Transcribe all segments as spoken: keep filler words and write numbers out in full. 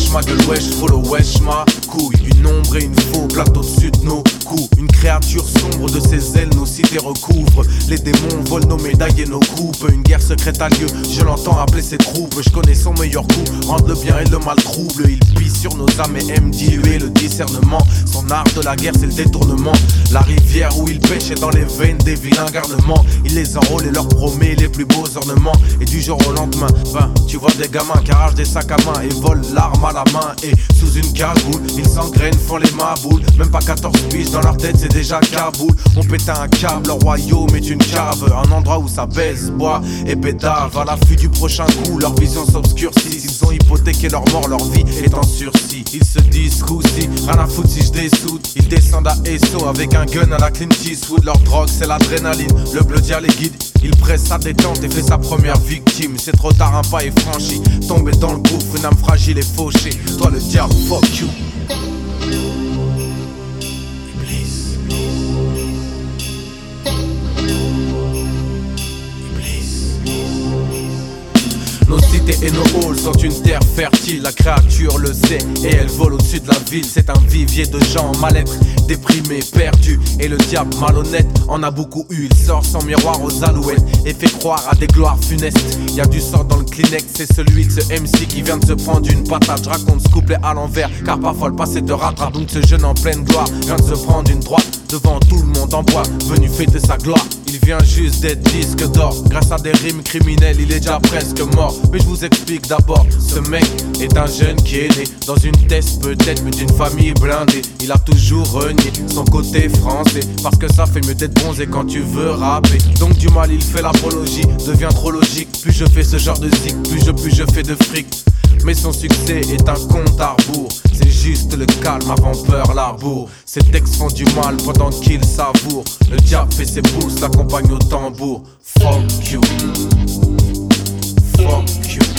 wesh ma gueule, wesh follow, wesh ma couille. Une ombre et une faux plate au-dessus de nos coups. Une créature sombre de ses ailes, nos cités recouvrent. Les démons volent nos médailles et nos coupes. Une guerre secrète a lieu, je l'entends appeler ses troupes. Je connais son meilleur coup, rendre le bien et le mal trouble. Il pisse sur nos âmes et aime diluer le discernement. Son art de la guerre c'est le détournement. La rivière où il pêche est dans les veines des vilains garnements. Il les enrôle et leur promet les plus beaux ornements. Et du jour au lendemain, ben, tu vois des gamins qui arrachent des sacs à main et volent l'arme à la main. Et sous une cagoule, ils s'engrainent, font les maboules. Même pas quatorze piges dans leur tête, c'est déjà Kaboul. On pète un câble, leur royaume est une cave. Un endroit où ça baisse, bois et pédave. À l'affût du prochain coup, leur vision s'obscurcit. Ils ont hypothéqué leur mort, leur vie est en sursis. Ils se disent coussi, rien à foutre si je dessoute. Ils descendent à Esso avec un gun à la Clint Eastwood. Leur drogue c'est l'adrénaline, le bleu dia les guide. Il presse sa détente et fait sa première victime. C'est trop tard, un pas est franchi. Tombé dans le gouffre, une âme fragile et fauchée. Toi le diable, fuck you. Nos cités et nos halls sont une terre fertile. La créature le sait et elle vole au-dessus de la ville. C'est un vivier de gens en mal-être, déprimés, perdus. Et le diable malhonnête en a beaucoup eu. Il sort son miroir aux alouettes et fait croire à des gloires funestes. Y'a du sang dans le Kleenex, c'est celui de ce M C qui vient de se prendre une patate. Je raconte ce couplet à l'envers car parfois le passé te rattrape. Donc ce jeune en pleine gloire vient de se prendre une droite devant tout le monde en bois, venu fêter sa gloire. Il vient juste d'être disque d'or. Grâce à des rimes criminelles, il est déjà presque mort. Mais je vous explique d'abord, ce mec est un jeune qui est né dans une test peut-être, mais d'une famille blindée. Il a toujours renié son côté français, parce que ça fait mieux d'être bronzé quand tu veux rapper. Donc du mal il fait l'apologie, devient trop logique. Plus je fais ce genre de zik, plus je, plus je fais de fric. Mais son succès est un compte à rebours. C'est juste le calme avant peur l'arbour. Ses textes font du mal pendant qu'il savoure. Le diable fait ses pouces, l'accompagne au tambour. Fuck you. Fuck you.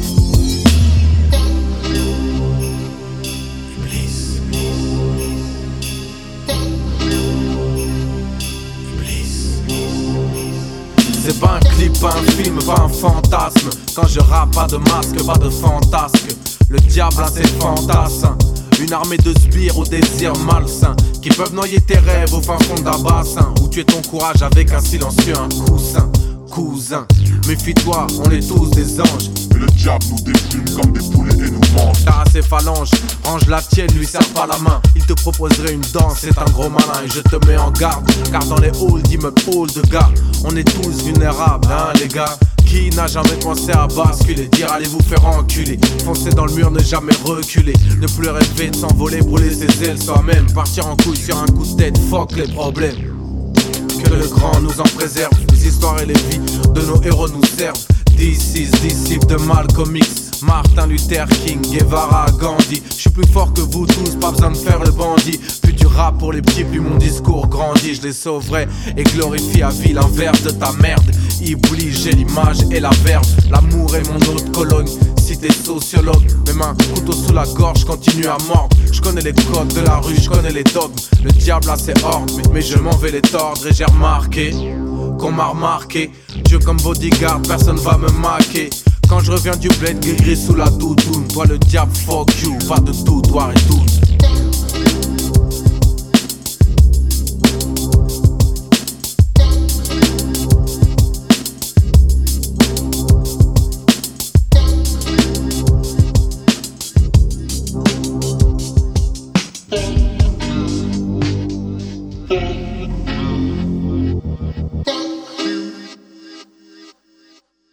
C'est pas un clip, pas un film, pas un fantasme. Quand je rappe, pas de masque, pas de fantasque. Le diable a ses fantasmes. Une armée de sbires au désir malsain qui peuvent noyer tes rêves au fin fond d'un bassin où tuer ton courage avec un silencieux, un coussin. Cousin, méfie-toi, on est tous des anges. Et le diable nous déprime comme des poulets et nous mange. T'as ses phalanges, range la tienne, lui serre pas la main. Il te proposerait une danse, c'est un gros malin. Et je te mets en garde, car dans les halls d'immeubles halls de gars, on est tous vulnérables, hein les gars. Qui n'a jamais pensé à basculer, dire allez vous faire enculer, foncer dans le mur, ne jamais reculer, ne plus rêver de s'envoler, brûler ses ailes soi-même, partir en couille sur un coup de tête, fuck les problèmes. Que le grand nous en préserve, les histoires et les vies de nos héros nous servent. This is disciple de Malcolm X, Martin Luther King, Guevara, Gandhi. Je suis plus fort que vous tous, pas besoin de faire le bandit. Plus du rap pour les petits, plus mon discours grandit. Je les sauverai et glorifie à vie l'inverse de ta merde. Iblis, j'ai l'image et la verve. L'amour est mon autre colonne. Si t'es sociologue, mes mains, couteau sous la gorge, continue à mordre. Je connais les codes de la rue, je connais les dogmes. Le diable a ses ordres, mais, mais je m'en vais les tordre. Et j'ai remarqué qu'on m'a remarqué. Dieu comme bodyguard, personne va me maquer. Quand je reviens du bled, gris sous la doudoune. Toi le diable, fuck you, pas de tout, toi et tout.